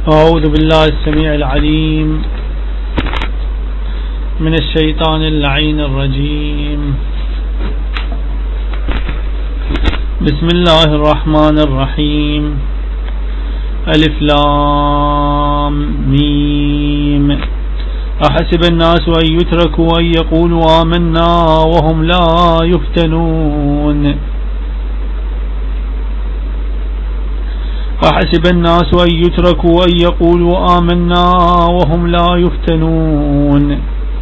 أعوذ بالله السميع العليم من الشيطان اللعين الرجيم. بسم الله الرحمن الرحيم. ألف لام ميم. أحسب الناس أن يتركوا أن يقولوا آمنا وهم لا يفتنون. أحسب الناس أن يتركوا أن يقولوا آمنا وهم لا يفتنون.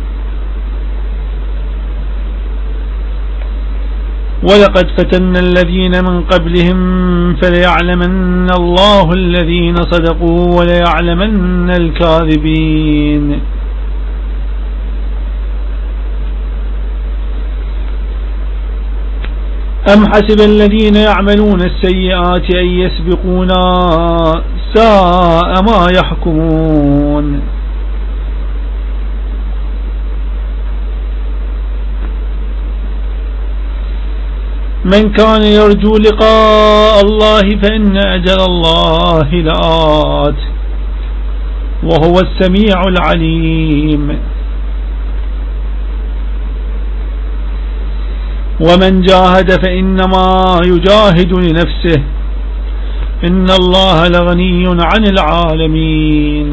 ولقد فتنا الذين من قبلهم فليعلمن الله الذين صدقوا وليعلمن الكاذبين. أم حسب الذين يعملون السيئات أن يسبقونا ساء ما يحكمون. من كان يرجو لقاء الله فإن أجل الله لآت وهو السميع العليم. ومن جاهد فإنما يجاهد لنفسه إن الله لغني عن العالمين.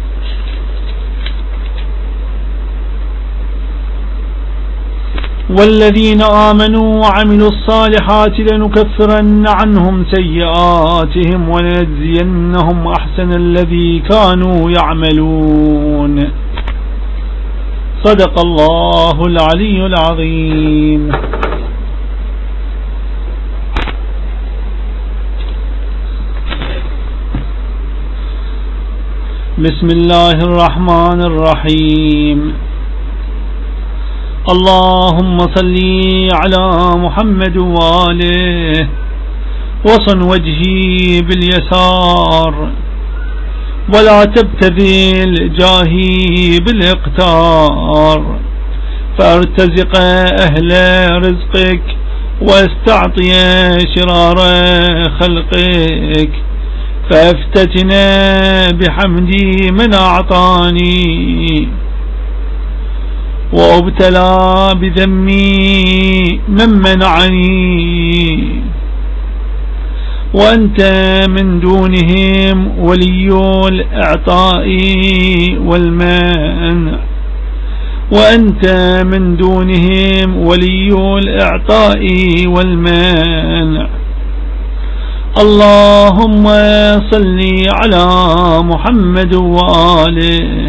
والذين آمنوا وعملوا الصالحات لنكفرن عنهم سيئاتهم ولنجزينهم أحسن الذي كانوا يعملون. صدق الله العلي العظيم. بسم الله الرحمن الرحيم. اللهم صل على محمد وآله وصن وجهي باليسار ولا تبتذل جاهي بالاقتار فارتزق أهل رزقك واستعطي شرار خلقك فافتتنا بحمدي من أعطاني وابتلى بذمي من منعني. وأنت من دونهم ولي الإعطاء والمنع. وأنت من دونهم ولي الإعطاء والمنع. اللهم صل على محمد وآله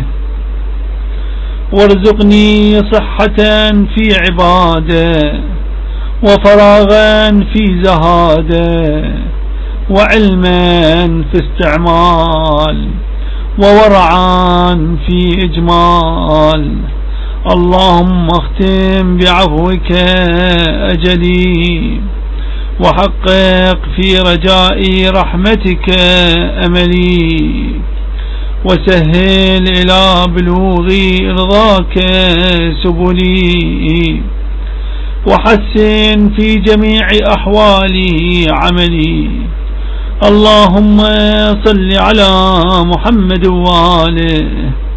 وارزقني صحة في عبادة وفراغا في زهادة وعلما في استعمال وورعا في إجمال. اللهم اختم بعفوك أجلي وحقق في رجاء رحمتك أملي وسهل إلى بلوغ رضاك سبلي وحسن في جميع أحوالي عملي. اللهم صل على محمد وآله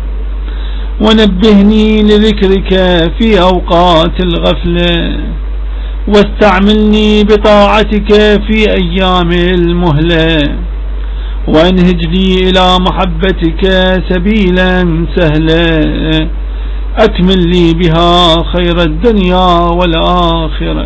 ونبهني لذكرك في أوقات الغفلة واستعملني بطاعتك في أيام المهلة وانهج لي إلى محبتك سبيلا سهلا أكمل لي بها خير الدنيا والآخرة.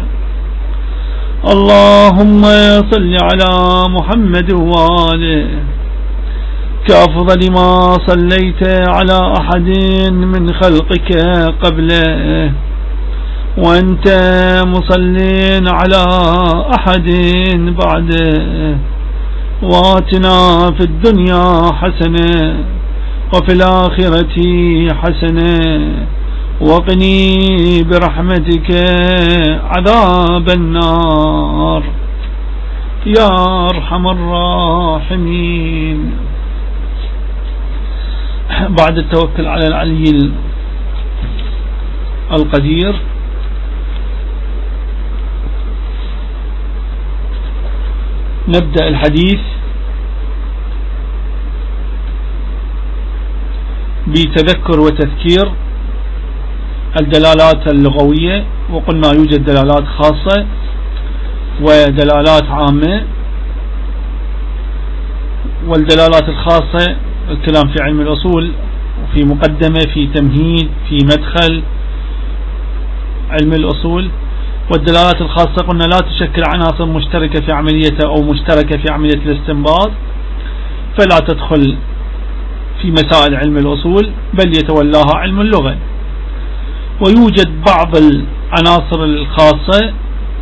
اللهم صل على محمد وآله كأفضل ما صليت على أحد من خلقك قبله وأنت مصل على أحد بعده. وآتنا في الدنيا حسنة وفي الآخرة حسنة وقني برحمتك عذاب النار يا أرحم الراحمين. بعد التوكل على العلي القدير نبدأ الحديث بتذكر وتذكير الدلالات اللغوية، وقلنا يوجد دلالات خاصة ودلالات عامة. والدلالات الخاصة الكلام في علم الأصول، في مقدمة، في تمهيد، في مدخل علم الأصول. والدلالات الخاصة قلنا لا تشكل عناصر مشتركة في عملية أو مشتركة في عملية الاستنباط، فلا تدخل في مسائل علم الأصول بل يتولاها علم اللغة. ويوجد بعض العناصر الخاصة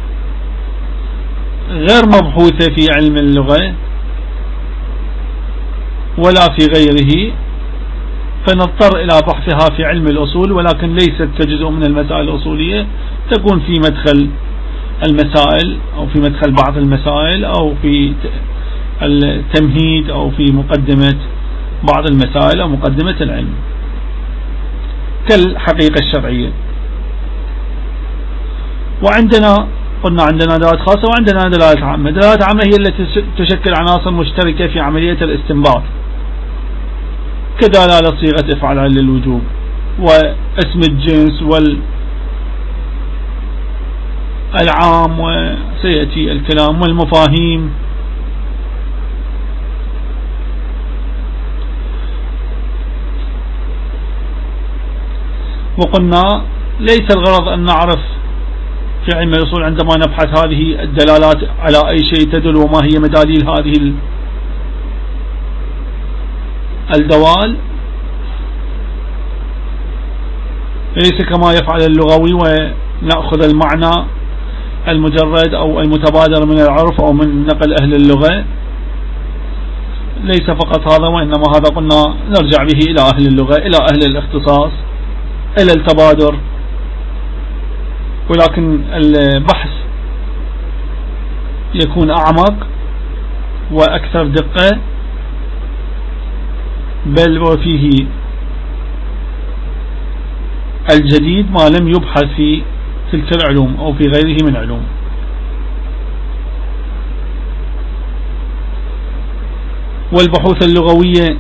غير مبحوثة في علم اللغة ولا في غيره، فنضطر إلى بحثها في علم الأصول، ولكن ليست كجزء من المسائل الأصولية، تكون في مدخل المسائل أو في مدخل بعض المسائل أو في التمهيد أو في مقدمة بعض المسائل أو مقدمة العلم كالحقيقة الشرعية. وعندنا قلنا عندنا دلالات خاصة وعندنا دلالات عامة. دلالات عامة هي التي تشكل عناصر مشتركة في عملية الاستنباط، كدلالة صيغة افعل للوجوب، واسم الجنس والعام، وسيأتي الكلام، والمفاهيم. وقلنا ليس الغرض أن نعرف في علم الأصول عندما نبحث هذه الدلالات على أي شيء تدل وما هي مداليل هذه الدوال، ليس كما يفعل اللغوي ونأخذ المعنى المجرد أو المتبادر من العرف أو من نقل أهل اللغة. ليس فقط هذا، وإنما هذا قلنا نرجع به إلى أهل اللغة، إلى أهل الاختصاص، إلى التبادر. ولكن البحث يكون أعمق وأكثر دقة، بل وفيه الجديد ما لم يبحث في تلك العلوم أو في غيره من علوم. والبحوث اللغوية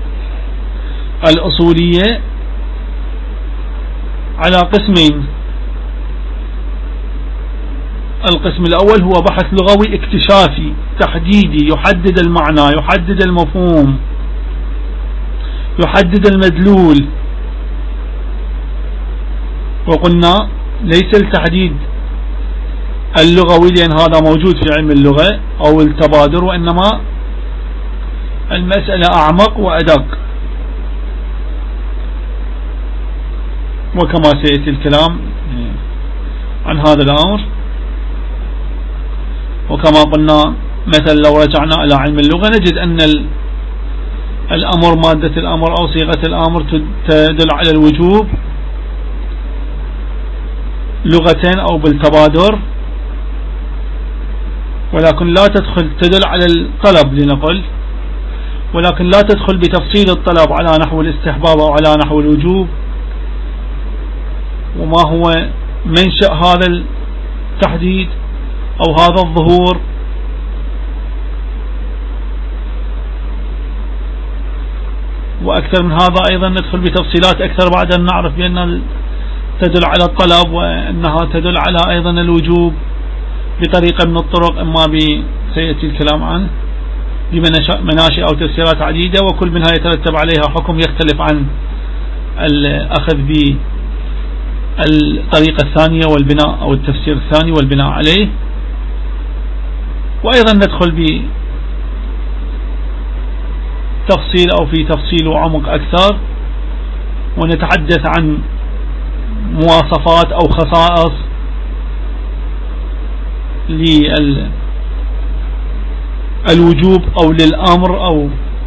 الأصولية على قسمين. القسم الأول هو بحث لغوي اكتشافي تحديدي، يحدد المعنى، يحدد المفهوم، يحدد المدلول. وقلنا ليس التحديد اللغوي لأن هذا موجود في علم اللغة أو التبادر، وإنما المسألة أعمق وأدق، وكما سيأتي الكلام عن هذا الأمر. وكما قلنا مثلا لو رجعنا إلى علم اللغة نجد أن الأمر، مادة الأمر أو صيغة الأمر تدل على الوجوب لغة أو بالتبادر، ولكن لا تدل على الطلب لنقل، ولكن لا تدخل بتفصيل الطلب على نحو الاستحباب أو على نحو الوجوب، وما هو منشأ هذا التحديد أو هذا الظهور. وأكثر من هذا أيضا ندخل بتفصيلات أكثر بعد أن نعرف بأن تدل على الطلب وأنها تدل على أيضا الوجوب بطريقة من الطرق، إما سيأتي الكلام عنه بمناشئ أو تفسيرات عديدة، وكل منها يترتب عليها حكم يختلف عن الأخذ بالطريقة الثانية والبناء أو التفسير الثاني والبناء عليه. وأيضا ندخل بتفصيل أو في تفصيل وعمق أكثر، ونتحدث عن مواصفات أو خصائص للوجوب أو للأمر أو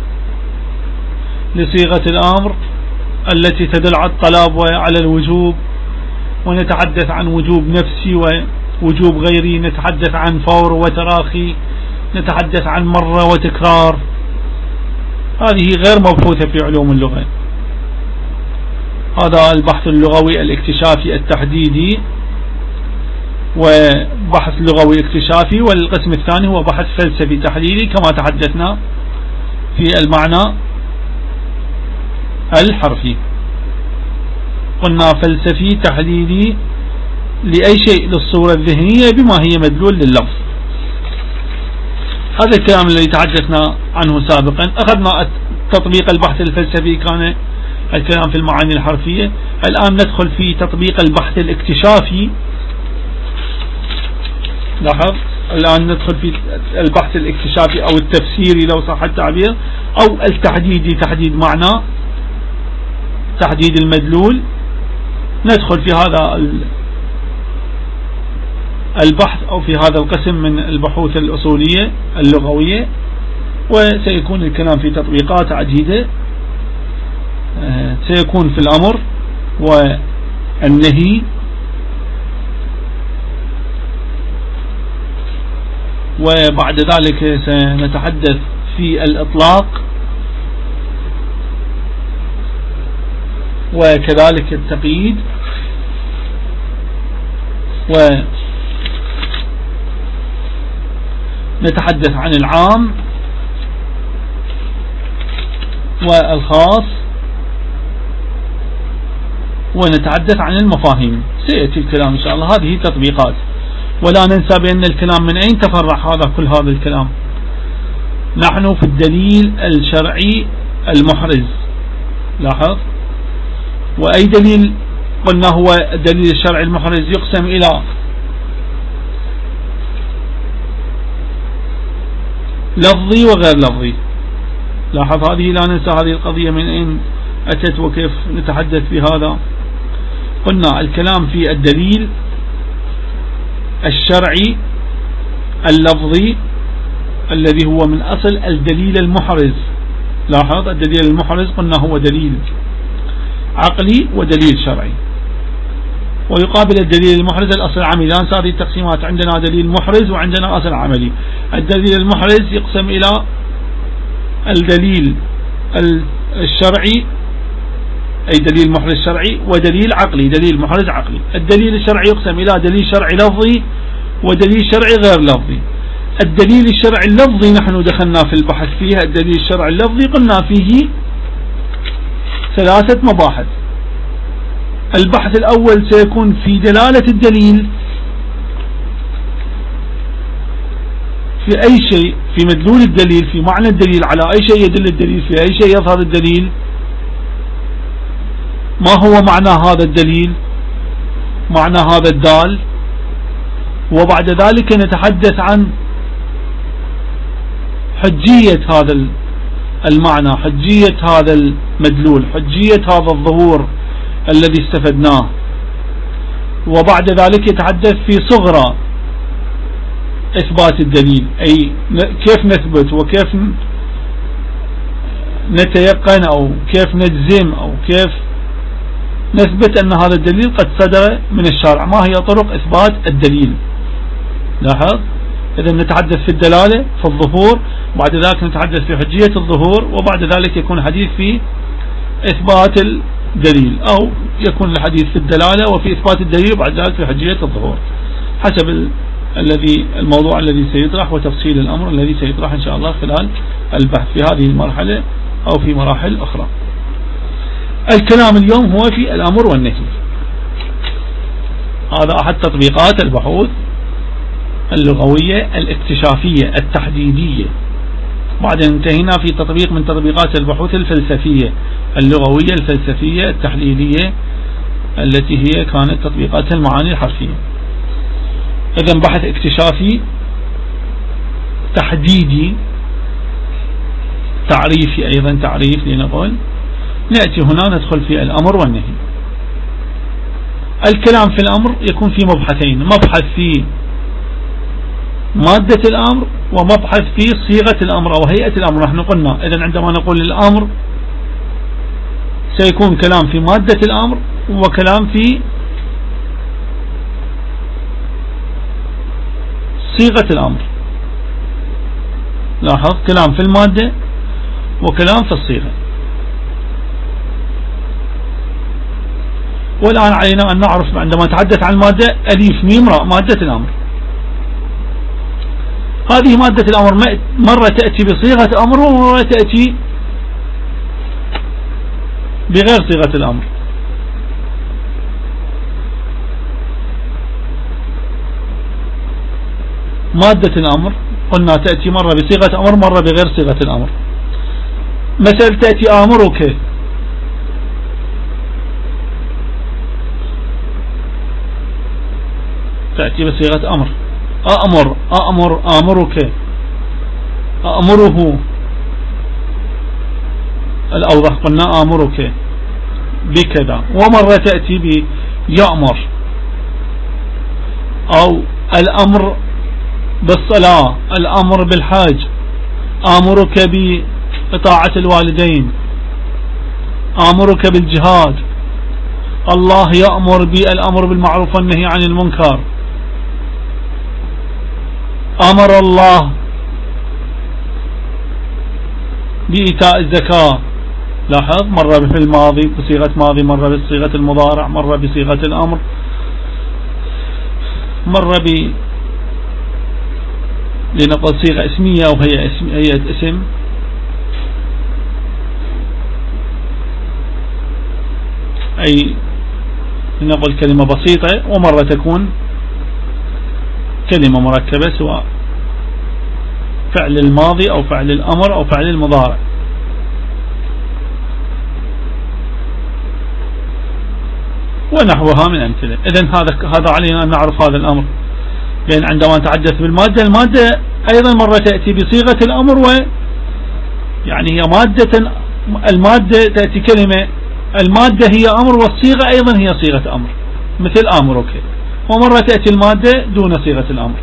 لصيغة الأمر التي تدل على الطلب وعلى الوجوب، ونتحدث عن وجوب نفسي ووجوب غيري، نتحدث عن فور وتراخي، نتحدث عن مرة وتكرار. هذه غير مبحوثة في علوم اللغة. هذا البحث اللغوي الاكتشافي التحديدي، وبحث لغوي اكتشافي. والقسم الثاني هو بحث فلسفي تحليلي كما تحدثنا في المعنى الحرفي. قلنا فلسفي تحليلي لأي شيء للصورة الذهنية بما هي مدلول لللفظ. هذا الكلام الذي تحدثنا عنه سابقا. أخذنا تطبيق البحث الفلسفي، كان الكلام في المعاني الحرفية. الآن ندخل في تطبيق البحث الاكتشافي. لاحظ، الآن ندخل في البحث الاكتشافي أو التفسيري لو صح التعبير، أو التحديدي، تحديد معنى، تحديد المدلول. ندخل في هذا البحث أو في هذا القسم من البحوث الأصولية اللغوية، وسيكون الكلام في تطبيقات عديدة. سيكون في الأمر والنهي وبعد ذلك سنتحدث في الإطلاق وكذلك التقييد، ونتحدث عن العام والخاص، ونتحدث عن المفاهيم. سيأتي الكلام إن شاء الله. هذه تطبيقات، ولا ننسى بأن الكلام من أين تفرع كل هذا الكلام. نحن في الدليل الشرعي المحرز. لاحظ، وأي دليل قلنا هو الدليل الشرعي المحرز يقسم إلى لفظي وغير لفظي. لاحظ، هذه لا ننسى هذه القضية من أين أتت وكيف نتحدث في هذا. قلنا الكلام في الدليل الشرعي اللفظي الذي هو من أصل الدليل المحرز. لاحظ، الدليل المحرز قلنا هو دليل عقلي ودليل شرعي، ويقابل الدليل المحرز الأصل العملي. لا ننسى هذه التقسيمات، عندنا دليل محرز وعندنا أصل عملي. الدليل المحرز يقسم إلى الدليل الشرعي، أي دليل محرز شرعي، ودليل عقلي، دليل محرز عقلي. الدليل الشرعي يقسم إلى دليل شرعي لفظي ودليل شرعي غير لفظي. الدليل الشرعي اللفظي نحن دخلنا في البحث فيها. الدليل الشرعي اللفظي قلنا فيه 3 مباحث. البحث الأول سيكون في دلالة الدليل في أي شيء، في مدلول الدليل، في معنى الدليل، على أي شيء يدل الدليل، في أي شيء يظهر الدليل، ما هو معنى هذا الدليل، معنى هذا الدال. وبعد ذلك نتحدث عن حجية هذا المعنى، حجية هذا المدلول، حجية هذا الظهور الذي استفدناه. وبعد ذلك يتحدث في صغرى إثبات الدليل، أي كيف نثبت وكيف نتيقن أو كيف نجزم أو كيف نثبت أن هذا الدليل قد صدر من الشرع، ما هي طرق إثبات الدليل. لاحظ، إذا نتحدث في الدلالة في الظهور، بعد ذلك نتحدث في حجية الظهور، وبعد ذلك يكون الحديث في إثبات الدليل، أو يكون الحديث في الدلالة وفي إثبات الدليل، وبعد ذلك في حجية الظهور، حسب الموضوع الذي سيطرح وتفصيل الأمر الذي سيطرح إن شاء الله خلال البحث في هذه المرحلة أو في مراحل أخرى. الكلام اليوم هو في الأمر والنهي. هذا أحد تطبيقات البحوث اللغوية الاكتشافية التحديدية. بعد انتهينا في تطبيق من تطبيقات البحوث الفلسفية اللغوية الفلسفية التحليلية التي هي كانت تطبيقات المعاني الحرفية. إذن بحث اكتشافي تحديدي تعريفي، أيضا تعريف لنقول. نأتي هنا ندخل في الأمر والنهي. الكلام في الأمر يكون في مبحثين، مبحث في مادة الأمر ومبحث في صيغة الأمر أو هيئة الأمر. نحن قلنا إذن عندما نقول الأمر سيكون كلام في مادة الأمر وكلام في صيغة الأمر. لاحظ، كلام في المادة وكلام في الصيغة. والآن علينا أن نعرف عندما نتحدث عن المادة أليف ميم راء، مادة الأمر. هذه مادة الأمر مرة تأتي بصيغة أمر ومرة تأتي بغير صيغة الأمر. مادة الأمر قلنا تأتي مرة بصيغة أمر مرة بغير صيغة الأمر. مثل تأتي آمرك، تأتي بصيغة أمر، آمرك، آمره. الأوضح قلنا آمرك بكذا. ومرة تأتي بيأمر، أو الأمر بالصلاة، الأمر بالحج، آمرك بطاعة الوالدين، آمرك بالجهاد، الله يأمر بالأمر بالمعروف والنهي عن المنكر، أمر الله بإيتاء الزكاة. لاحظ مرة في الماضي بصيغة ماضي، مرة بصيغة المضارع، مرة بصيغة الأمر، مرة لنقل صيغة اسمية أو هيئة اسم. أي لنقل كلمة بسيطة، ومرة تكون كلمة مركبة سواء فعل الماضي أو فعل الأمر أو فعل المضارع. ونحوها من أمثلة. إذن هذا علينا أن نعرف هذا الأمر، لأن عندما نتحدث بالمادة، المادة أيضا مرة تأتي بصيغة الأمر، يعني هي مادة، المادة تأتي كلمة، المادة هي أمر والصيغة أيضا هي صيغة أمر، مثل آمرك. ومرة تأتي المادة دون صيغة الأمر.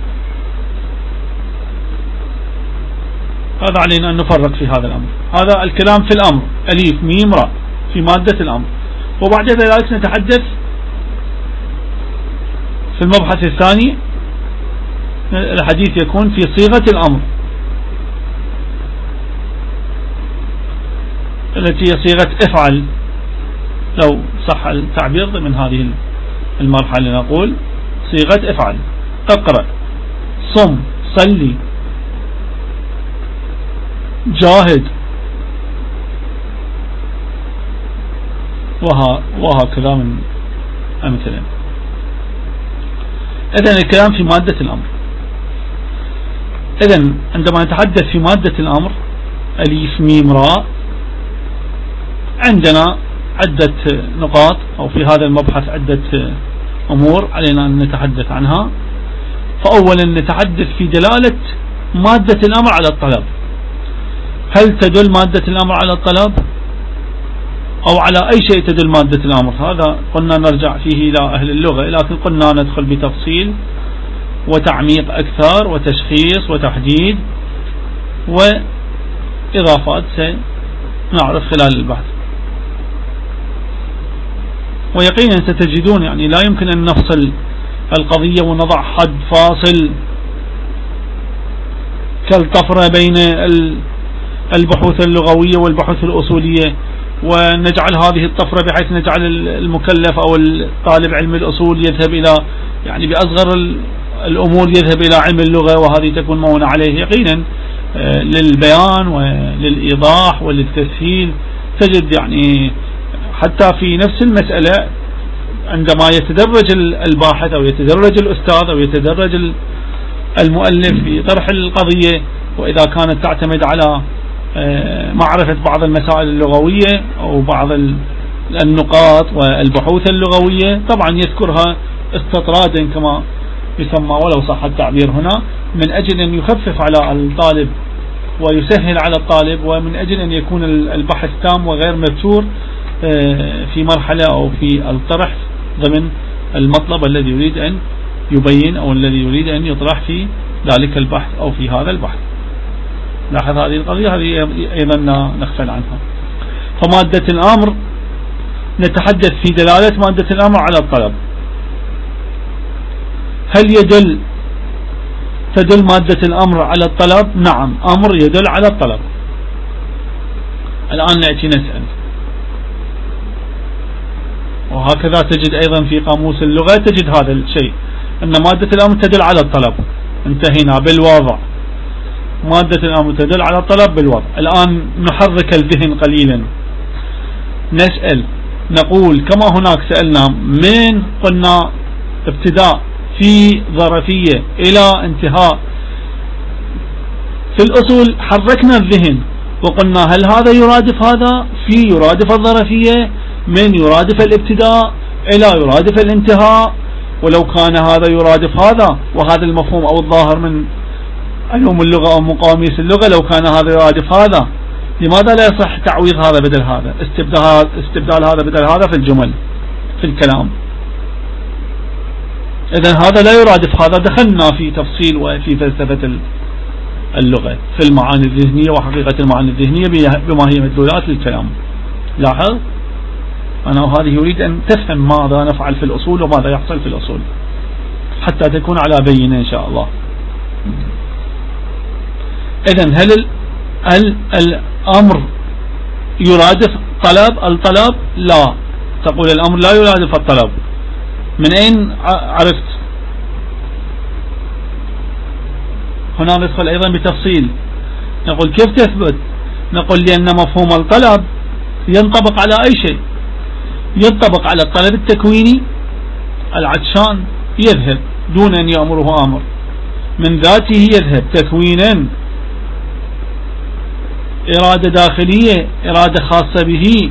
هذا علينا أن نفرق في هذا الأمر. هذا الكلام في الأمر، أليف ميم راء، في مادة الأمر. وبعد ذلك نتحدث في المبحث الثاني، الحديث يكون في صيغة الأمر التي هي صيغة افعل، لو صح التعبير ضمن هذه المرحلة نقول صيغة افعل، اقرأ، صم، صلي، جاهد، وهكذا من أمثلة. إذن الكلام في مادة الأمر. إذن عندما نتحدث في مادة الأمر أليف ميم راء، عندنا عدة نقاط، أو في هذا المبحث عدة أمور علينا أن نتحدث عنها. فأولا نتحدث في دلالة مادة الأمر على الطلب. هل تدل مادة الأمر على الطلب أو على أي شيء تدل مادة الأمر؟ هذا قلنا نرجع فيه إلى أهل اللغة، لكن قلنا ندخل بتفصيل وتعميق أكثر وتشخيص وتحديد وإضافات سنعرف خلال البحث. ويقينا ستجدون يعني لا يمكن أن نفصل القضية ونضع حد فاصل كالطفرة بين البحوث اللغوية والبحوث الأصولية، ونجعل هذه الطفرة بحيث نجعل المكلف أو الطالب علم الأصول يذهب إلى يعني بأصغر الأمور يذهب إلى علم اللغة، وهذه تكون مونة عليه. يقينا للبيان وللإيضاح وللتسهيل تجد يعني حتى في نفس المسألة عندما يتدرج الباحث أو يتدرج الأستاذ أو يتدرج المؤلف في طرح القضية، وإذا كانت تعتمد على معرفة بعض المسائل اللغوية أو بعض النقاط والبحوث اللغوية، طبعا يذكرها استطرادا كما يسمى ولو صح التعبير هنا، من أجل أن يخفف على الطالب ويسهل على الطالب، ومن أجل أن يكون البحث تام وغير مبتور في مرحلة أو في الطرح ضمن المطلب الذي يريد أن يبين أو الذي يريد أن يطرح في ذلك البحث أو في هذا البحث. لاحظ هذه القضية، هذه أيضا نغفل عنها. فمادة الأمر نتحدث في دلالة مادة الأمر على الطلب. هل تدل مادة الأمر على الطلب؟ نعم، أمر يدل على الطلب. الآن نأتي نسأل، وهكذا تجد أيضا في قاموس اللغة تجد هذا الشيء، أن مادة الأمر تدل على الطلب. انتهينا بالوضع. مادة الأمر تدل على الطلب بالوضع. الآن نحرك الذهن قليلا. نسأل نقول كما هناك سألنا من قلنا ابتداء في ظرفية إلى انتهاء في الأصول، حركنا الذهن وقلنا هل هذا يرادف هذا؟ في يرادف الظرفية، من يرادف الابتداء إلى يرادف الانتهاء. ولو كان هذا يرادف هذا، وهذا المفهوم أو الظاهر من علوم اللغة أو مقاميس اللغة، لو كان هذا يرادف هذا، لماذا لا يصح تعويض هذا بدل هذا، استبدال هذا بدل هذا في الجمل في الكلام؟ إذن هذا لا يرادف هذا. دخلنا في تفصيل وفي فلسفة اللغة في المعاني الذهنية وحقيقة المعاني الذهنية بما هي مدلولات للكلام. لاحظ أنا وهذه يريد أن تفهم ماذا نفعل في الأصول وماذا يحصل في الأصول حتى تكون على بينة إن شاء الله. إذن هل الأمر يرادف الطلب؟ لا، تقول الأمر لا يرادف الطلب. من أين عرفت؟ هنا ندخل أيضا بتفصيل، نقول كيف تثبت؟ نقول لأن مفهوم الطلب ينطبق على أي شيء، ينطبق على الطلب التكويني. العطشان يذهب دون أن يأمره آمر، من ذاته يذهب تكوينا، إرادة داخلية، إرادة خاصة به،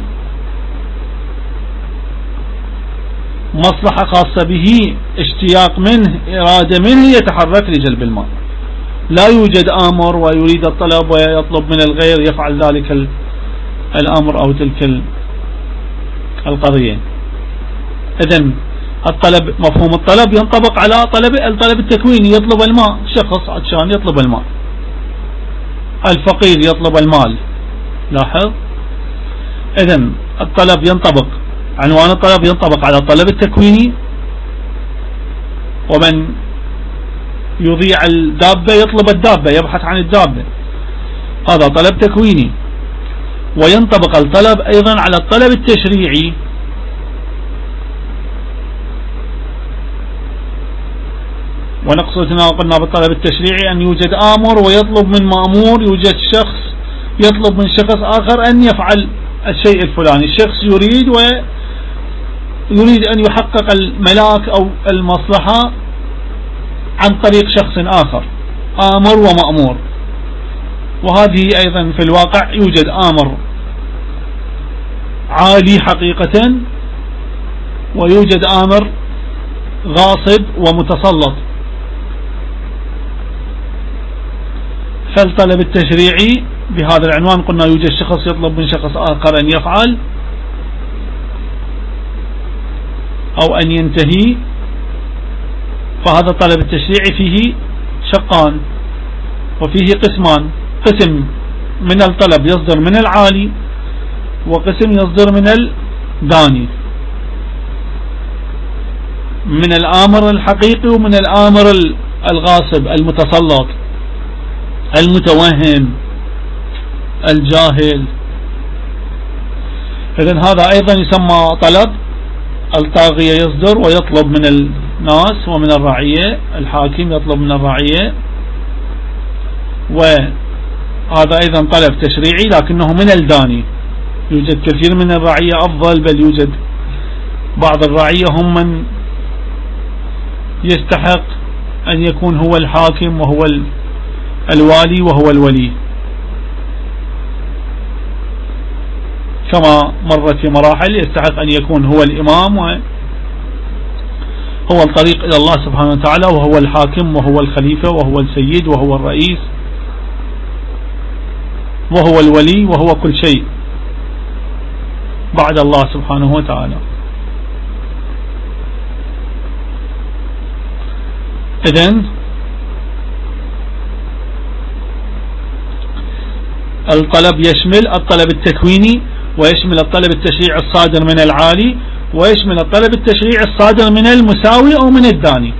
مصلحة خاصة به، اشتياق منه، إرادة منه، يتحرك لجلب الماء. لا يوجد آمر ويريد الطلب ويطلب من الغير يفعل ذلك الأمر أو تلك القضية. إذن الطلب، مفهوم الطلب ينطبق على الطلب التكويني، يطلب الماء، شخص عطشان يطلب الماء، الفقير يطلب المال. لاحظ، إذن الطلب ينطبق، عنوان الطلب ينطبق على الطلب التكويني، ومن يضيع الدابة يطلب الدابة، يبحث عن الدابة، هذا طلب تكويني. وينطبق الطلب أيضا على الطلب التشريعي، ونقصد هنا قلنا بالطلب التشريعي أن يوجد آمر ويطلب من مأمور، يوجد شخص يطلب من شخص آخر أن يفعل الشيء الفلاني. الشخص يريد أن يحقق الملاك أو المصلحة عن طريق شخص آخر، آمر ومأمور. وهذه أيضا في الواقع يوجد آمر عالي حقيقة، ويوجد آمر غاصب ومتسلط. فالطلب التشريعي بهذا العنوان قلنا يوجد شخص يطلب من شخص آخر أن يفعل أو أن ينتهي، فهذا الطلب التشريعي فيه شقان وفيه قسمان، قسم من الطلب يصدر من العالي، وقسم يصدر من الداني، من الآمر الحقيقي ومن الآمر الغاصب المتسلط المتوهم الجاهل. إذن هذا أيضا يسمى طلب. الطاغية يصدر ويطلب من الناس ومن الرعية، الحاكم يطلب من الرعية، وهذا أيضا طلب تشريعي لكنه من الداني. يوجد كثير من الرعية أفضل، بل يوجد بعض الرعية هم من يستحق أن يكون هو الحاكم وهو الوالي وهو الولي، كما مرت في مراحل يستحق أن يكون هو الإمام وهو الطريق إلى الله سبحانه وتعالى، وهو الحاكم وهو الخليفة وهو السيد وهو الرئيس وهو الولي وهو كل شيء بعد الله سبحانه وتعالى. إذن الطلب يشمل الطلب التكويني، ويشمل الطلب التشريعي الصادر من العالي، ويشمل الطلب التشريعي الصادر من المساوي أو من الداني.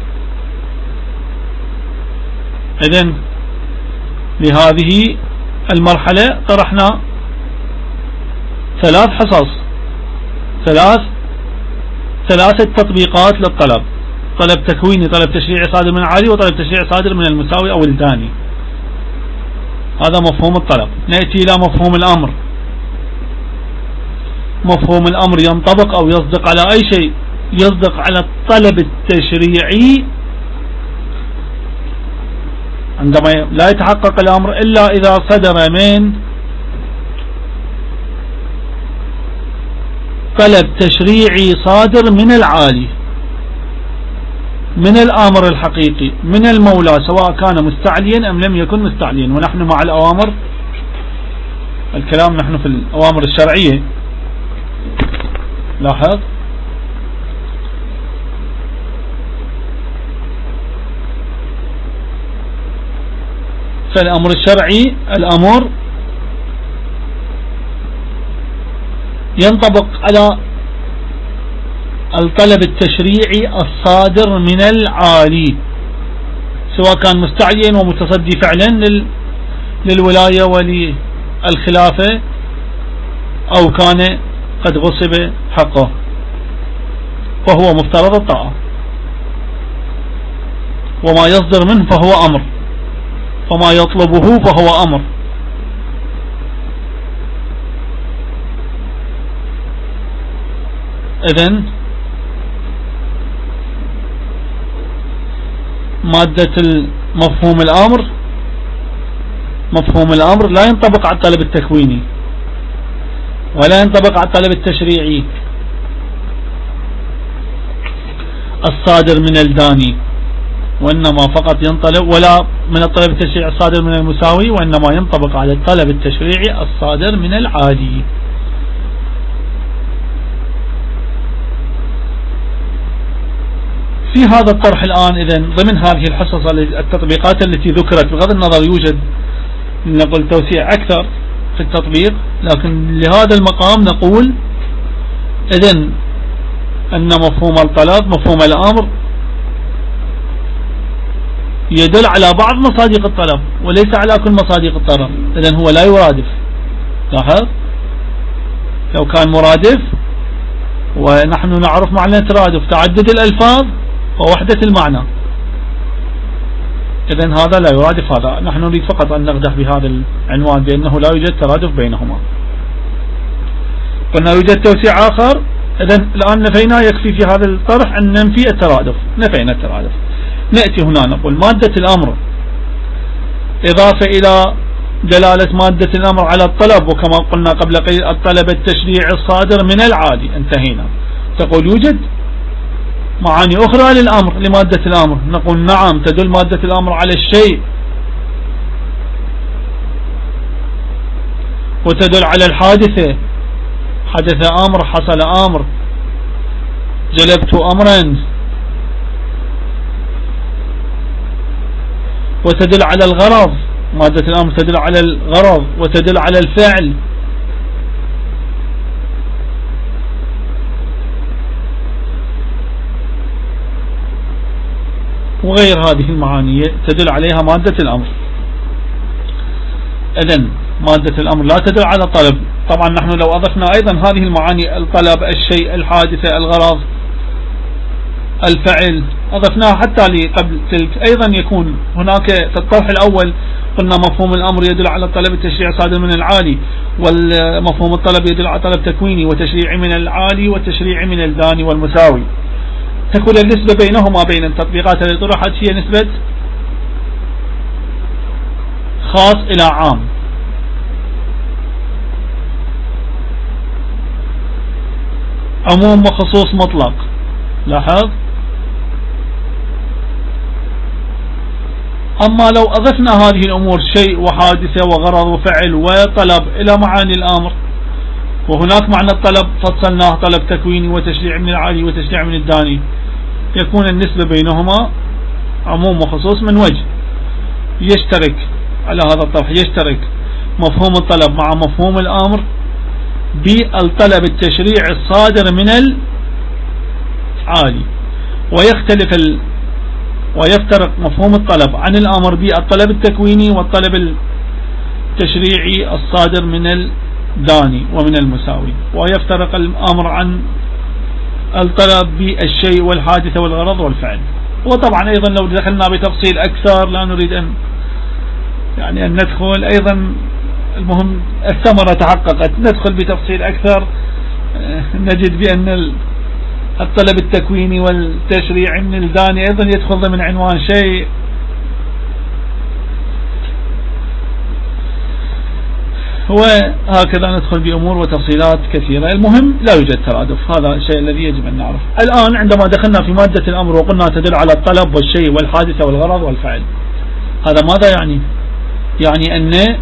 إذن لهذه المرحلة طرحنا 3 حصص، 3 تطبيقات للطلب: طلب تكويني، طلب تشريعي صادر من العالي، وطلب تشريعي صادر من المساوي أو الداني. هذا مفهوم الطلب. نأتي إلى مفهوم الأمر. مفهوم الأمر ينطبق أو يصدق على أي شيء؟ يصدق على الطلب التشريعي عندما لا يتحقق الأمر إلا إذا صدر من طلب تشريعي صادر من العالي، من الآمر الحقيقي، من المولى، سواء كان مستعليا أم لم يكن مستعليا. ونحن مع الأوامر، الكلام نحن في الأوامر الشرعية. لاحظ فالأمر الشرعي الأمر ينطبق على الطلب التشريعي الصادر من العالي، سواء كان مستعليا ومتصدي فعلا للولاية وللخلافة أو كان قد غصب حقه، فهو مفترض الطاعة، وما يصدر منه فهو أمر، فما يطلبه فهو أمر. إذن مادة مفهوم الأمر، مفهوم الأمر لا ينطبق على الطلب التكويني ولا ينطبق على الطلب التشريعي الصادر من الداني، وإنما فقط ينطلب، ولا من الطلب التشريعي الصادر من المساوي، وإنما ينطبق على الطلب التشريعي الصادر من العادي. في هذا الطرح الآن إذن ضمن هذه الحصص التطبيقات التي ذكرت، بغض النظر يوجد نقول توسيع أكثر في التطبيق، لكن لهذا المقام نقول إذن أن مفهوم الطلب، مفهوم الأمر، يدل على بعض مصادق الطلب وليس على كل مصادق الطلب. إذن هو لا يرادف. لاحظ، لو كان مرادف، ونحن نعرف معنى الترادف تعدد الألفاظ ووحدة المعنى، إذن هذا لا يرادف هذا. نحن نريد فقط أن نقدح بهذا العنوان بأنه لا يوجد ترادف بينهما. قلنا يوجد توسيع آخر، إذن الآن نفينا، يكفي في هذا الطرح أن ننفي الترادف، نفينا الترادف. نأتي هنا نقول مادة الأمر إضافة إلى دلالة مادة الأمر على الطلب، وكما قلنا قبل قليل الطلب التشريعي الصادر من العالي، انتهينا. تقول يوجد معاني أخرى للأمر، لمادة الأمر، نقول نعم، تدل مادة الأمر على الشيء، وتدل على الحادثة، حدث أمر، حصل أمر، جلبت أمرا، وتدل على الغرض، مادة الأمر تدل على الغرض وتدل على الفعل. وغير هذه المعاني تدل عليها مادة الأمر. إذن مادة الأمر لا تدل على الطلب. طبعا نحن لو أضفنا أيضا هذه المعاني، الطلب، الشيء، الحادثة، الغرض، الفعل، أضفناها حتى لقبل تلك، أيضا يكون هناك في الطرح الأول قلنا مفهوم الأمر يدل على الطلب التشريعي صادر من العالي، والمفهوم الطلب يدل على طلب تكويني وتشريعي من العالي وتشريعي من الداني والمساوي. تكون النسبة بينهما بين التطبيقات التي طرحت هي نسبة خاص إلى عام. عموم وخصوص مطلق. لاحظ، أما لو أضفنا هذه الأمور شيء وحادثة وغرض وفعل وطلب إلى معاني الأمر، وهناك معنى الطلب فصلناه طلب تكويني وتشريع من العالي وتشريع من الداني، يكون النسبة بينهما عموم وخصوص من وجه. يشترك على هذا الطرح، يشترك مفهوم الطلب مع مفهوم الأمر بالطلب التشريعي الصادر من العالي، ويفترق مفهوم الطلب عن الأمر بالطلب التكويني والطلب التشريعي الصادر من الداني ومن المساوي، ويفترق الأمر عن الطلب بالشيء والحادثة والغرض والفعل. وطبعا أيضا لو دخلنا بتفصيل أكثر، لا نريد أن ندخل أيضا، المهم الثمرة تحققت، ندخل بتفصيل أكثر نجد بأن الطلب التكويني والتشريعي من الداني أيضا يدخل ضمن عنوان شيء. وهكذا ندخل بأمور وتفصيلات كثيرة. المهم لا يوجد ترادف، هذا الشيء الذي يجب أن نعرف. الآن عندما دخلنا في مادة الأمر وقلنا تدل على الطلب والشيء والحادثة والغرض والفعل، هذا ماذا يعني؟ يعني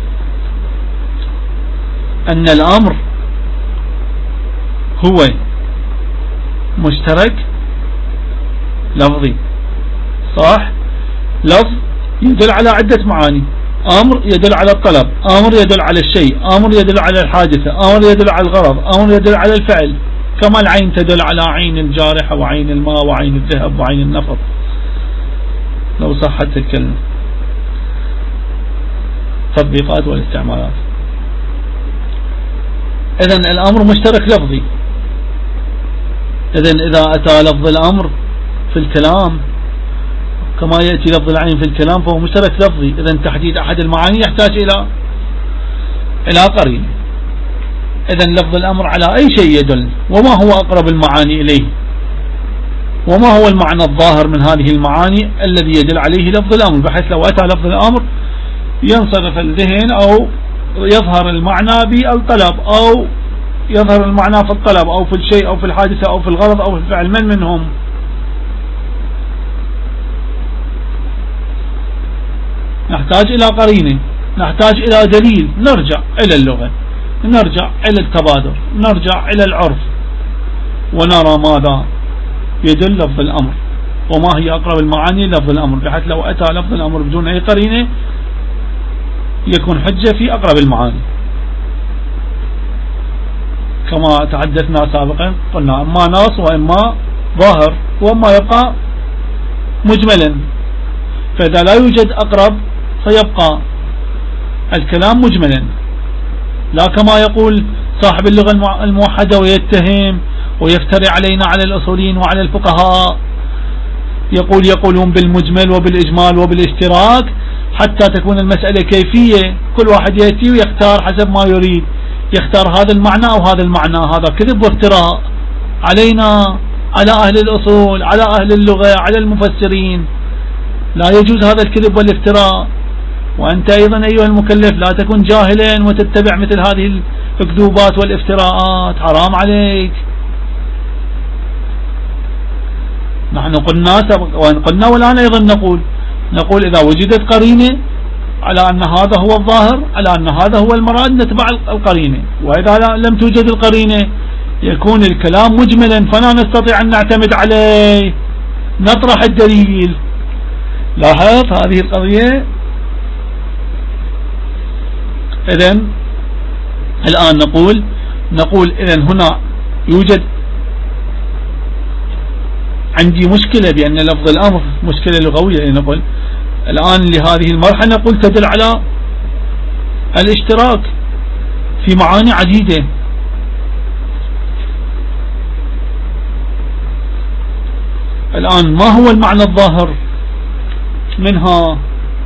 أن الأمر هو مشترك لفظي، صح؟ لفظ يدل على عدة معاني، أمر يدل على الطلب، أمر يدل على الشيء، أمر يدل على الحادثة، أمر يدل على الغرض، أمر يدل على الفعل، كما العين تدل على عين الجارحة وعين الماء وعين الذهب وعين النفط لو صحت الكلمة، تطبيقات والاستعمالات. إذن الأمر مشترك لفظي. إذن إذا أتى لفظ الأمر في الكلام كما يأتي لفظ العين في الكلام فهو مشترك لفظي. إذن تحديد أحد المعاني يحتاج إلى قرينة. إذن لفظ الأمر على أي شيء يدل، وما هو أقرب المعاني إليه، وما هو المعنى الظاهر من هذه المعاني الذي يدل عليه لفظ الأمر، بحيث لو أتى لفظ الأمر ينصرف الذهن أو يظهر المعنى بالطلب، أو يظهر المعنى في الطلب أو في الشيء أو في الحادثة أو في الغرض أو في الفعل. من منهم؟ نحتاج إلى قرينة، نحتاج إلى دليل، نرجع إلى اللغة، نرجع إلى التبادر، نرجع إلى العرف، ونرى ماذا يدل لفظ الأمر وما هي أقرب المعاني لفظ الأمر، بحيث لو أتى لفظ الأمر بدون أي قرينة يكون حجة في أقرب المعاني. كما تحدثنا سابقا قلنا إما ناص وإما ظاهر وإما يبقى مجملا، فإذا لا يوجد أقرب فيبقى الكلام مجملا، لا كما يقول صاحب اللغة الموحدة ويتهم ويفتري علينا على الأصوليين وعلى الفقهاء، يقولون بالمجمل وبالإجمال وبالاشتراك حتى تكون المسألة كيفية، كل واحد يأتي ويختار حسب ما يريد، يختار هذا المعنى أو هذا المعنى. هذا كذب وافتراء علينا، على أهل الأصول، على أهل اللغة، على المفسرين. لا يجوز هذا الكذب والافتراء. وأنت أيضا أيها المكلف لا تكن جاهلا وتتبع مثل هذه الكذوبات والافتراءات، حرام عليك. نحن قلنا وقلنا والآن أيضا نقول إذا وجدت قرينة على أن هذا هو الظاهر، على أن هذا هو المراد، نتبع القرينة. وإذا لم توجد القرينة يكون الكلام مجملا فلا نستطيع أن نعتمد عليه، نطرح الدليل. لاحظ هذه القضية. إذن الآن نقول إذن هنا يوجد عندي مشكلة بأن لفظ الأمر مشكلة لغوية. نقول الآن لهذه المرحلة نقول تدل على الاشتراك في معاني عديدة. الآن ما هو المعنى الظاهر منها؟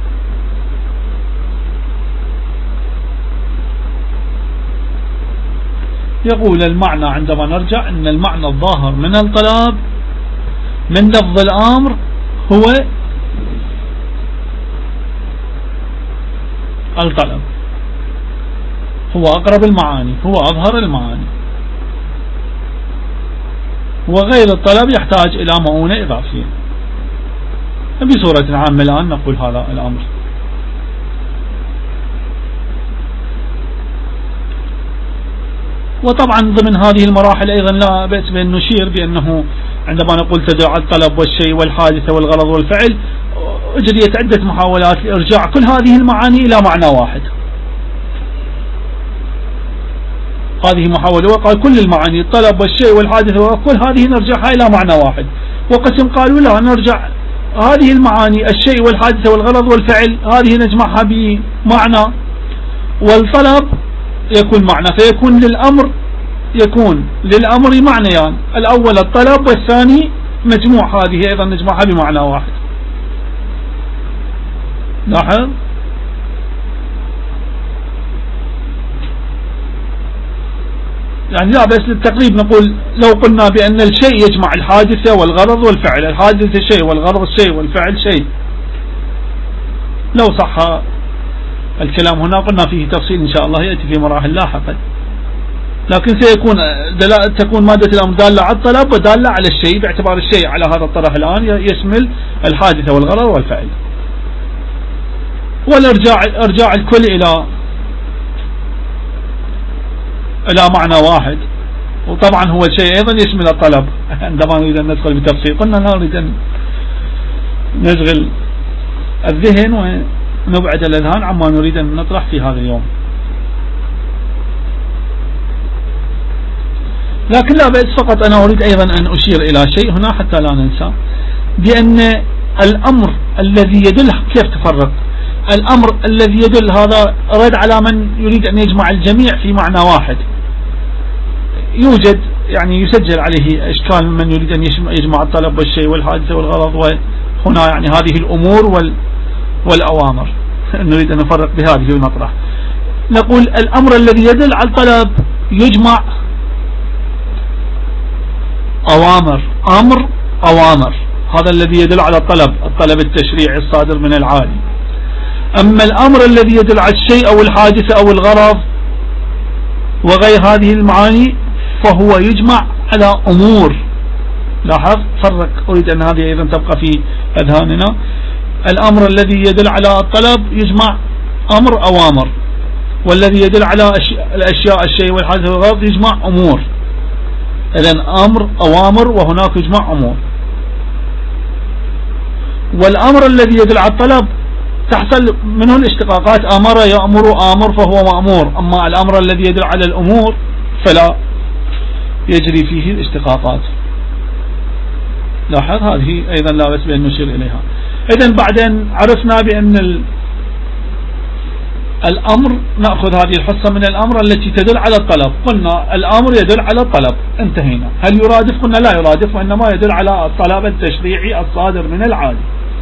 يقول المعنى عندما نرجع أن المعنى الظاهر من الطلب من لفظ الأمر هو الطلب، هو أقرب المعاني، هو أظهر المعاني، وغير الطلب يحتاج إلى مؤونة إضافية. بصورة عامة الآن نقول هذا الأمر. وطبعا ضمن هذه المراحل أيضا لا بأس بأن نشير بأنه عندما نقول تدل على الطلب والشيء والحادثة والغرض والفعل، أجريت عدة محاولات لإرجاع كل هذه المعاني إلى معنى واحد. هذه محاولة، وقال كل المعاني الطلب والشيء والحادثة وكل هذه نرجعها إلى معنى واحد. وقسم قالوا لا، نرجع هذه المعاني الشيء والحادثة والغرض والفعل هذه نجمعها بمعنى، والطلب يكون معنى، فيكون للأمر معنيان، الأول الطلب والثاني مجموع، هذه أيضا نجمعها بمعنى واحد. لاحظ. يعني لا بس للتقريب نقول لو قلنا بأن الشيء يجمع الحادثة والغرض والفعل، الحادثة شيء والغرض شيء والفعل شيء، لو صح الكلام هنا قلنا فيه تفصيل إن شاء الله يأتي في مراحل لاحقة، لكن سيكون تكون مادة الأمر دالة على الطلب ودالة على الشيء، باعتبار الشيء على هذا الطرف الآن يشمل الحادثة والغرض والفعل. والارجاع الكل إلى معنى واحد، وطبعا هو الشيء أيضا يشمل الطلب. عندما نريد أن ندخل بتفصيل قلنا نريد أن نشغل الذهن ونبعد الأذهان عما نريد أن نطرح في هذا اليوم. لكن لا بأس، فقط أنا أريد أيضا أن أشير إلى شيء هنا حتى لا ننسى، بأن الأمر الذي يدل، كيف تفرق الأمر الذي يدل، هذا رد على من يريد أن يجمع الجميع في معنى واحد، يوجد يعني يسجل عليه إشكال من يريد أن يجمع الطلب والشيء والحادثة والغرض، وهنا يعني هذه الأمور والأوامر نريد أن نفرق بهذه ونطرح. نقول الأمر الذي يدل على الطلب يجمع أوامر، أوامر هذا الذي يدل على الطلب التشريعي الصادر من العالي. أما الأمر الذي يدل على الشيء أو الحادثة أو الغرض وغير هذه المعاني فهو يجمع على أمور. لاحظ فرق، أريد أن هذه أيضا تبقى في أذهاننا. الأمر الذي يدل على الطلب يجمع أوامر، والذي يدل على الأشياء الشيء والحادثة والغرض يجمع أمور. إذن أوامر وهناك يجمع أمور. والأمر الذي يدل على الطلب تحصل منه الاشتقاقات، أمر يأمر آمر فهو مأمور. أما الأمر الذي يدل على الأمور فلا يجري فيه الاشتقاقات. لاحظ هذه أيضا لا بأس بأن نشير إليها. إذن بعدين عرفنا بأن الأمر نأخذ هذه الحصة من الأمر التي تدل على الطلب. قلنا الأمر يدل على الطلب، انتهينا. هل يرادف؟ قلنا لا يرادف، وإنما يدل على الطلب التشريعي الصادر من العالي.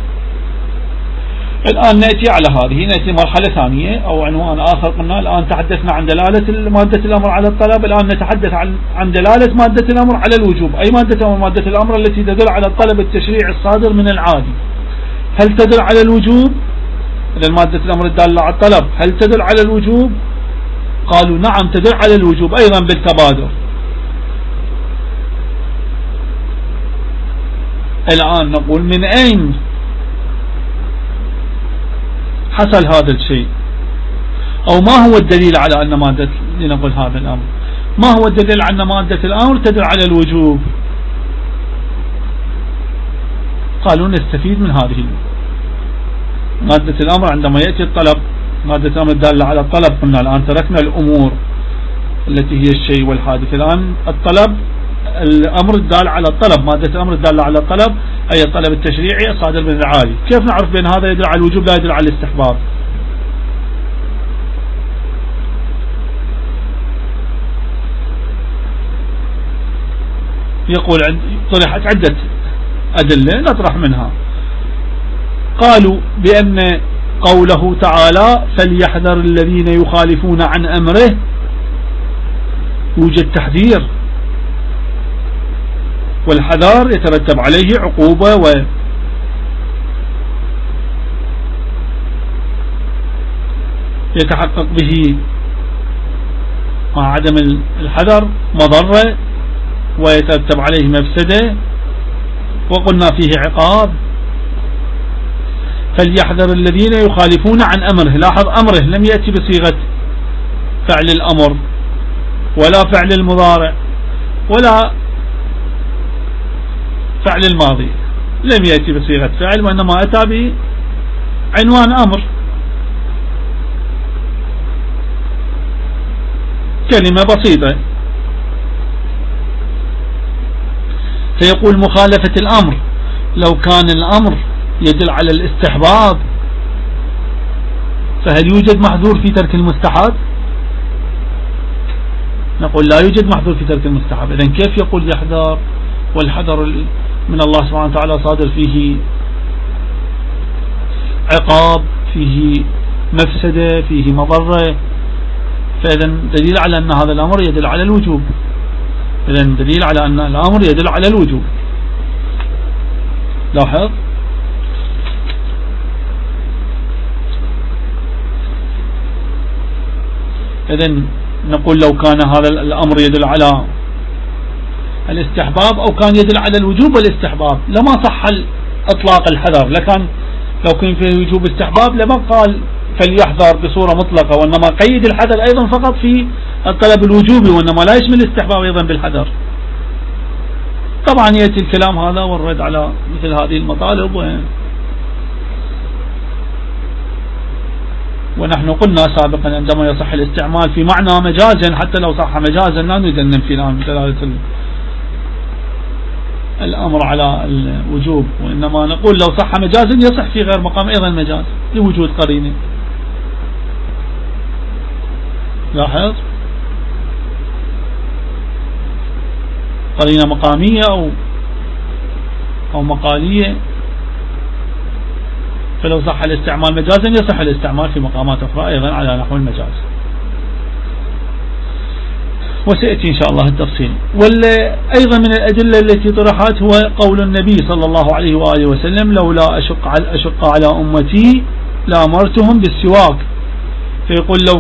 الآن نأتي على هذه، نأتي مرحلة ثانية أو عنوان آخر. قلنا الآن تحدثنا عن دلالة مادة الأمر على الطلب، الآن نتحدث عن دلالة مادة الأمر على الوجوب. أي مادة الأمر التي تدل على الطلب التشريعي الصادر من العالي. هل تدل على الوجوب؟ إذا مادة الأمر الدالة على الطلب هل تدل على الوجوب؟ قالوا نعم تدل على الوجوب أيضا بالتبادر. الآن نقول من أين حصل هذا الشيء، أو ما هو الدليل على أن مادة، لنقول هذا الأمر ما هو الدليل على أن مادة الأمر تدل على الوجوب؟ قالوا نستفيد من هذه مادة الأمر عندما يأتي الطلب، مادة الأمر الدالة على الطلب. قلنا الآن تركنا الأمور التي هي الشيء والحادث، الآن الطلب، الأمر الدال على الطلب، مادة الأمر الدالة على الطلب أي الطلب التشريعي الصادر من العالي. كيف نعرف بأن هذا يدل على الوجوب لا يدل على الاستحباب؟ يقول طرحت عدة أدلة نطرح منها. قالوا بأن قوله تعالى فليحذر الذين يخالفون عن أمره، يوجد تحذير، والحذار يترتب عليه عقوبة ويتحقق به مع عدم الحذر مضرة ويترتب عليه مفسدة، وقلنا فيه عقاب. فليحذر الذين يخالفون عن أمره. لاحظ أمره لم يأتي بصيغة فعل الأمر ولا فعل المضارع ولا فعل الماضي، لم يأتي بصيغة فعل، وإنما أتى بعنوان أمر، كلمة بسيطة. فيقول مخالفة الأمر، لو كان الأمر يدل على الاستحباب فهل يوجد محذور في ترك المستحب؟ نقول لا يوجد محذور في ترك المستحب. إذن كيف يقول يحذر، والحذر من الله سبحانه وتعالى صادر فيه عقاب، فيه مفسدة، فيه مضرة، فإذا دليل على أن هذا الأمر يدل على الوجوب. إذا دليل على أن الأمر يدل على الوجوب. لاحظ. إذا نقول لو كان هذا الأمر يدل على الاستحباب أو كان يدل على الوجوب والاستحباب لما صح إطلاق الحذر، لكن لو كان فيه وجوب استحباب لما قال فليحذر بصورة مطلقة، وإنما قيد الحذر أيضا فقط في الطلب الوجوبي، وإنما لا يشمل الاستحباب أيضا بالحذر. طبعا يأتي الكلام هذا والرد على مثل هذه المطالب، ونحن قلنا سابقا عندما يصح الاستعمال في معنى مجازا، حتى لو صح مجازا لا نريد أن ننفي دلالة الأمر على الوجوب، وإنما نقول لو صح مجازا يصح في غير مقام أيضا مجاز لوجود قرينة. لاحظ، قرينة مقامية أو مقالية، فلو صح الاستعمال مجازا يصح الاستعمال في مقامات أخرى أيضا على نحو المجاز، وسيأتي إن شاء الله التفصيل. وأيضا من الأدلة التي طرحت هو قول النبي صلى الله عليه وآله وسلم: لولا أشق على أمتي لأمرتهم بالسواك. فيقول لو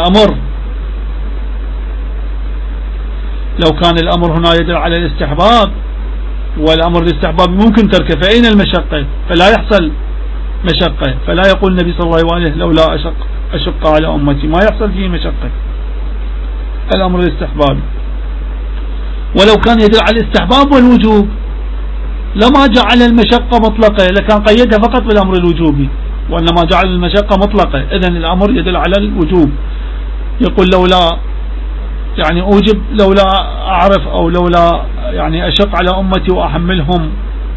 كان الأمر هنا يدل على الاستحباب، والأمر الاستحباب ممكن تركه، فأين المشقة؟ فلا يحصل مشقة، فلا يقول النبي صلى الله عليه وسلم لولا أشق على أمتي، ما يحصل فيه مشقة الأمر الاستحباب. ولو كان يدل على الاستحباب والوجوب لما جعل المشقة مطلقة، لكان قيدها فقط بالأمر الوجوبي، وإنما جعل المشقة مطلقة. إذن الأمر يدل على الوجوب. يقول لولا يعني أوجب، لولا أعرف، أو لولا يعني أشق على أمتي وأحملهم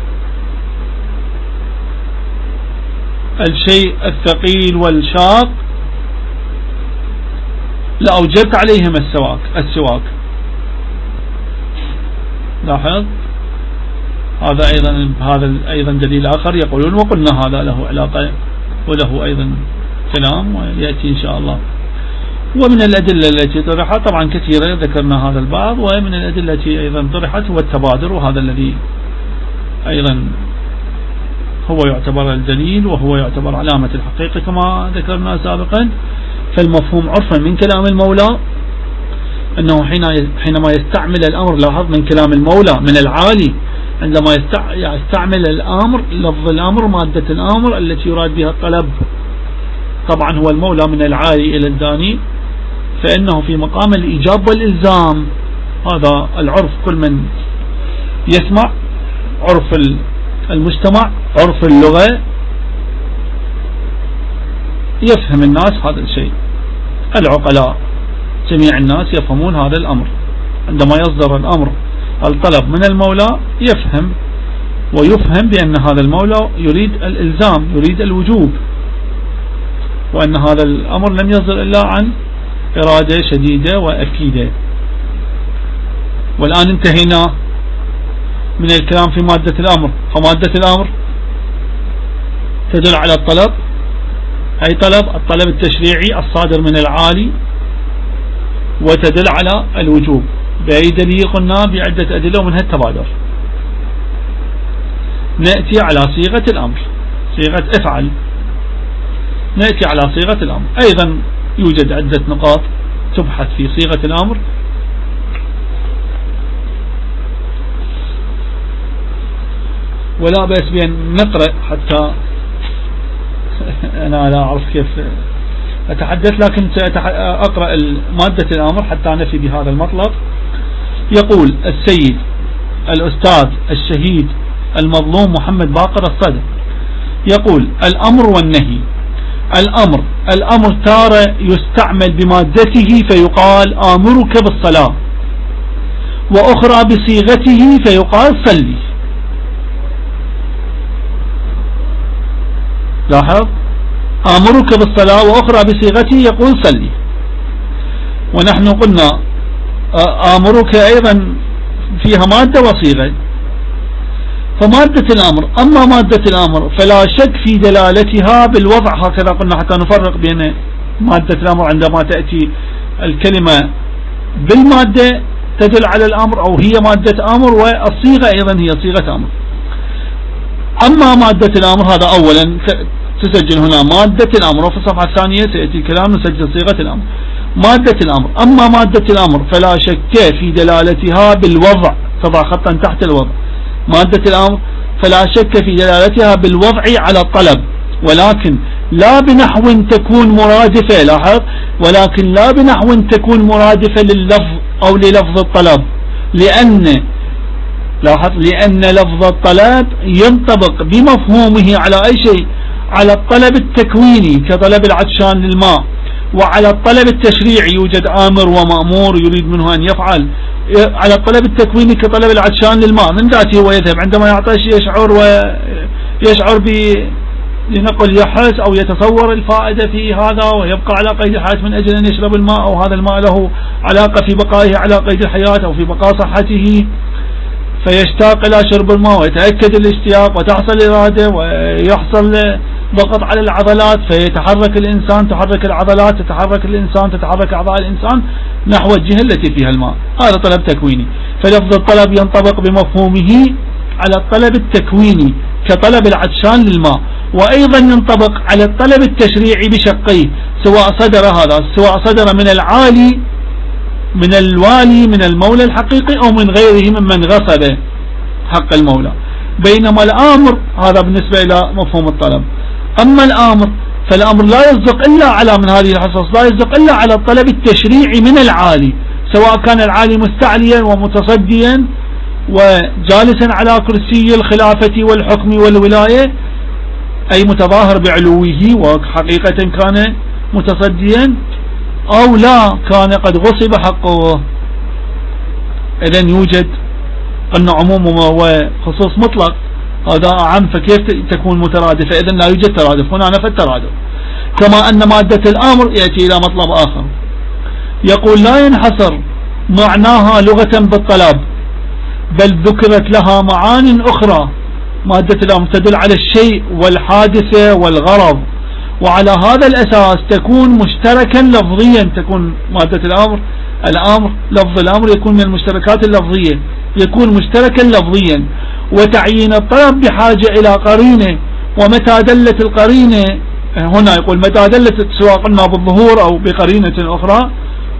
الشيء الثقيل والشاق لأوجبت عليهم السواك. لاحظ، هذا أيضا دليل آخر يقولون، وقلنا هذا له علاقة وله أيضا كلام ويأتي إن شاء الله. ومن الأدلة التي طرحت طبعا كثيرة ذكرنا هذا البعض، ومن الأدلة التي أيضا طرحت هو التبادر، وهذا الذي أيضا هو يعتبر الدليل، وهو يعتبر علامة الحقيقة كما ذكرنا سابقا. فالمفهوم عرفا من كلام المولى أنه حينما يستعمل الأمر، لاحظ من كلام المولى من العالي، عندما يستعمل الأمر لفظ الأمر مادة الأمر التي يراد بها الطلب، طبعا هو المولى من العالي إلى الداني، فإنه في مقام الإيجاب والإلزام. هذا العرف كل من يسمع، عرف المجتمع، عرف اللغة، يفهم الناس هذا الشيء. العقلاء جميع الناس يفهمون هذا الأمر. عندما يصدر الأمر الطلب من المولى ويفهم بأن هذا المولى يريد الإلزام، يريد الوجوب، وأن هذا الأمر لم يصدر إلا عن إرادة شديدة وأكيدة. والآن انتهينا من الكلام في مادة الأمر. فمادة الأمر تدل على الطلب، أي الطلب التشريعي الصادر من العالي، وتدل على الوجوب بأي دليل؟ قلنا بعدة أدلة ومنها التبادر. نأتي على صيغة الأمر، صيغة افعل، نأتي على صيغة الأمر. أيضا يوجد عدة نقاط تبحث في صيغة الأمر، ولا بأس بأن نقرأ حتى أنا لا أعرف كيف أتحدث، لكن سأقرأ مادة الأمر حتى نفي بهذا المطلب. يقول السيد الأستاذ الشهيد المظلوم محمد باقر الصدر، يقول: الأمر والنهي. الأمر تارة يستعمل بمادته فيقال آمرك بالصلاة، وأخرى بصيغته فيقال صلي. لاحظ، آمرك بالصلاة وأخرى بصيغته يقول صلي. ونحن قلنا آمرك أيضا فيها مادة وصيغة. فمادة الأمر، أما مادة الأمر فلا شك في دلالتها بالوضع، هكذا قلنا حتى نفرق بين مادة الأمر عندما تأتي الكلمة بالمادة تدل على الأمر أو هي مادة أمر، والصيغة أيضا هي صيغة أمر. أما مادة الأمر هذا أولا تسجل هنا مادة الأمر، وفي الصفحة الثانية سيأتي الكلام نسجل صيغة الأمر. مادة الأمر، أما مادة الأمر فلا شك في دلالتها بالوضع، تضع خطا تحت الوضع. مادة الأمر فلا شك في دلالتها بالوضع على الطلب، ولكن لا بنحو تكون مرادفة، لاحظ، ولكن لا بنحو تكون مرادفة لللفظ أو للفظ الطلب، لأن لفظ الطلب ينطبق بمفهومه على أي شيء؟ على الطلب التكويني كطلب العطشان للماء، وعلى الطلب التشريعي يوجد آمر ومأمور يريد منه أن يفعل. على الطلب التكويني كطلب العطشان للماء من ذاته هو يذهب عندما يعطش يشعر لنقل يحس أو يتصور الفائدة في هذا ويبقى على قيد الحياة من أجل أن يشرب الماء، أو هذا الماء له علاقة في بقائه على قيد الحياة أو في بقاء صحته، فيشتاق إلى شرب الماء ويتأكد الاشتياق وتحصل إرادة ويحصل ضغط على العضلات فيتحرك الإنسان، تحرك العضلات، تتحرك الإنسان، تتحرك أعضاء الإنسان نحو الجهة التي فيها الماء. هذا طلب تكويني. فلفظ الطلب ينطبق بمفهومه على الطلب التكويني كطلب العطشان للماء، وأيضا ينطبق على الطلب التشريعي بشقيه، سواء صدر من العالي من الوالي من المولى الحقيقي أو من غيره ممن غصب حق المولى. بينما الآمر هذا بالنسبة إلى مفهوم الطلب. أما الآمر فالأمر لا يصدق إلا على من هذه الحصص، لا يصدق إلا على الطلب التشريعي من العالي، سواء كان العالي مستعليا ومتصديا وجالسا على كرسي الخلافة والحكم والولاية، أي متظاهر بعلوه وحقيقة كان متصديا، أو لا كان قد غصب حقه. إذن يوجد أن عموم وخصوص مطلق هذا أعم، فكيف تكون مترادفة؟ إذن لا يوجد ترادف، هنا نفى الترادف. كما أن مادة الأمر يأتي إلى مطلب آخر، يقول لا ينحصر معناها لغة بالطلب، بل ذكرت لها معان أخرى. مادة الأمر تدل على الشيء والحادثة والغرض، وعلى هذا الأساس تكون مشتركا لفظيا. تكون مادة الأمر لفظ الأمر يكون من المشتركات اللفظية، يكون مشتركا لفظيا. وتعيين الطلب بحاجة إلى قرينة، ومتى دلت القرينة هنا يقول متى دلت، سواء قلنا بالظهور أو بقرينة أخرى،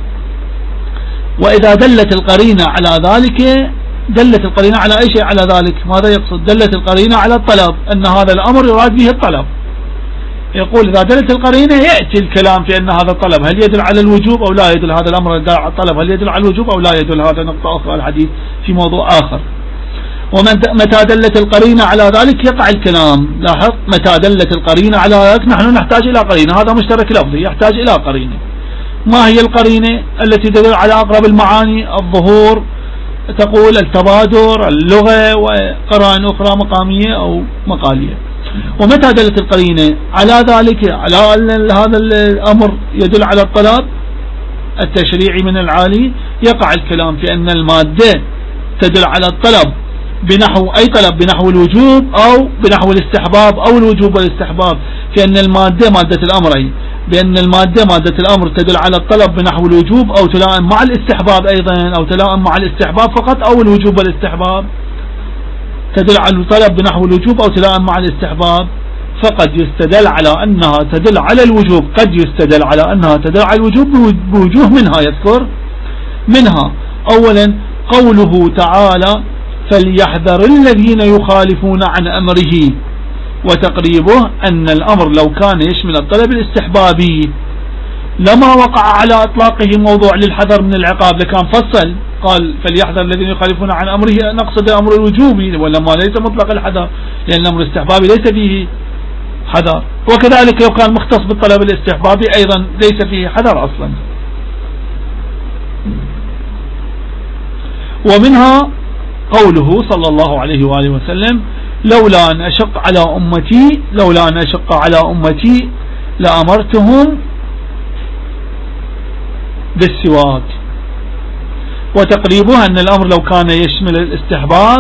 وإذا دلت القرينة على ذلك، دلت القرينة على أي شيء على ذلك؟ ماذا يقصد؟ دلت القرينة على الطلب، أن هذا الأمر يراد به الطلب. يقول إذا دلت القرينة يأتي الكلام في أن هذا الطلب هل يدل على الوجوب أو لا يدل، هذا الأمر يدل على الطلب هل يدل على الوجوب أو لا يدل. هذا نقطة أخرى الحديث في موضوع آخر. ومتى دلت القرينة على ذلك يقع الكلام. لاحظ، متى دلت القرينة على ذلك نحن نحتاج إلى قرينة، هذا مشترك لفظي يحتاج إلى قرينة. ما هي القرينة التي تدل على أقرب المعاني؟ الظهور، تقول التبادر، اللغة، وقرائن أخرى مقامية أو مقالية. ومتى دلت القرينة على ذلك، على أن هذا الأمر يدل على الطلب التشريعي من العالي، يقع الكلام في أن المادة تدل على الطلب بنحو أي طلب، بنحو الوجوب أو بنحو الاستحباب أو الوجوب والاستحباب، في أن المادة مادة الأمر، أي بأن المادة مادة الأمر تدل على الطلب بنحو الوجوب أو تلائم مع الاستحباب أيضا، أو تلائم مع الاستحباب فقط أو الوجوب والاستحباب. تدل على الطلب بنحو الوجوب أو تلائم مع الاستحباب. فقد يستدل على أنها تدل على الوجوب، قد يستدل على أنها تدل على الوجوب بوجوه منها. يذكر منها أولا قوله تعالى فليحذر الذين يخالفون عن أمره، وتقريبه أن الأمر لو كان يشمل الطلب الاستحبابي لما وقع على إطلاقه موضوع للحذر من العقاب، لكان فصل قال فليحذر الذين يخالفون عن أمره، نقصد الأمر الوجوبي ولما ليس مطلق الحذر، لأن الأمر الاستحبابي ليس فيه حذر. وكذلك لو كان مختص بالطلب الاستحبابي أيضا ليس فيه حذر أصلا. ومنها قوله صلى الله عليه وآله وسلم لولا أن أشق على أمتي لأمرتهم بالسواك. وتقريبه أن الأمر لو كان يشمل الاستحباب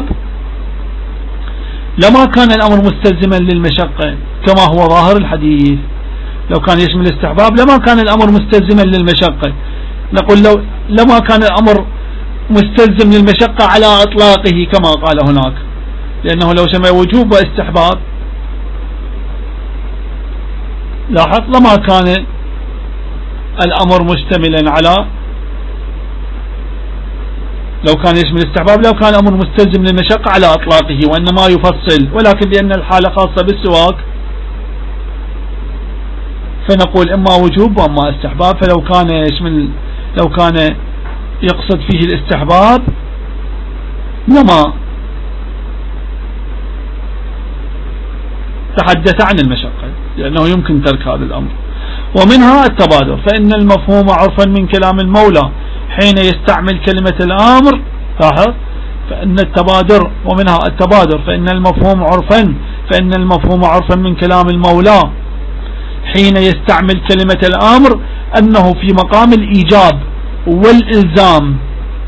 لما كان الأمر مستلزما للمشقة كما هو ظاهر الحديث. لو كان يشمل الاستحباب لما كان الأمر مستلزما للمشقة، نقول لما كان الأمر مستلزم للمشقة على إطلاقه كما قال هناك، لأنه لو شمل وجوب واستحباب لاحظ لما كان الأمر مشتملا على، لو كان يشمل استحباب لو كان الأمر مستلزم للمشقة على إطلاقه وإنما يفصل، ولكن لأن الحالة خاصة بالسواك فنقول إما وجوب وإما استحباب. فلو كان يشمل، لو كان يقصد فيه الاستحباب لما تحدث عن المشقة لأنه يمكن ترك هذا الأمر. ومنها التبادر، فإن المفهوم عرفا من كلام المولى حين يستعمل كلمة الأمر، لاحظ فإن التبادر، ومنها التبادر فإن المفهوم عرفا من كلام المولى حين يستعمل كلمة الأمر أنه في مقام الإيجاب والإلزام،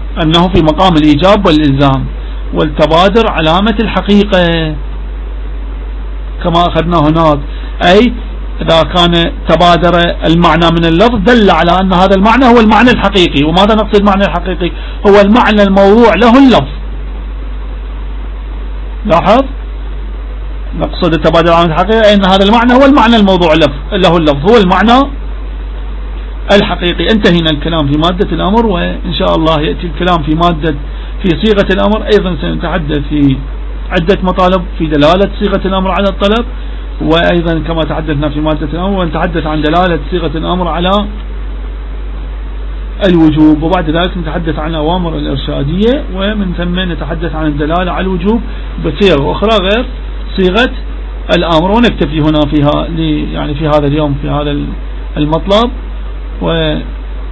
والتبادر علامة الحقيقة كما أخذنا هناك. أي إذا كان تبادر المعنى من اللفظ دل على أن هذا المعنى هو المعنى الحقيقي. وماذا نقصد المعنى الحقيقي؟ هو المعنى الموضوع له اللفظ. لاحظ نقصد التبادر علامة الحقيقة أن هذا المعنى هو المعنى الموضوع له اللفظ، هو المعنى الحقيقي. انتهينا الكلام في مادة الأمر، وإن شاء الله يأتي الكلام في صيغة الأمر. أيضا سنتحدث في عدة مطالب في دلالة صيغة الأمر على الطلب، وأيضا كما تحدثنا في مادة الأمر ونتحدث عن دلالة صيغة الأمر على الوجوب، وبعد ذلك نتحدث عن أوامر الإرشادية، ومن ثم نتحدث عن الدلالة على الوجوب بصيغة أخرى غير صيغة الأمر. ونكتفي هنا يعني في هذا اليوم في هذا المطلب، ونكمل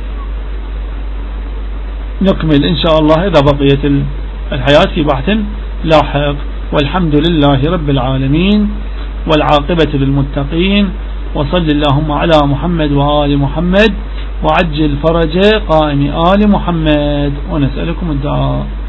إن شاء الله إذا بقيت الحياة في بحث لاحق. والحمد لله رب العالمين، والعاقبة للمتقين، وصل اللهم على محمد وآل محمد، وعجل فرج قائم آل محمد، ونسألكم الدعاء.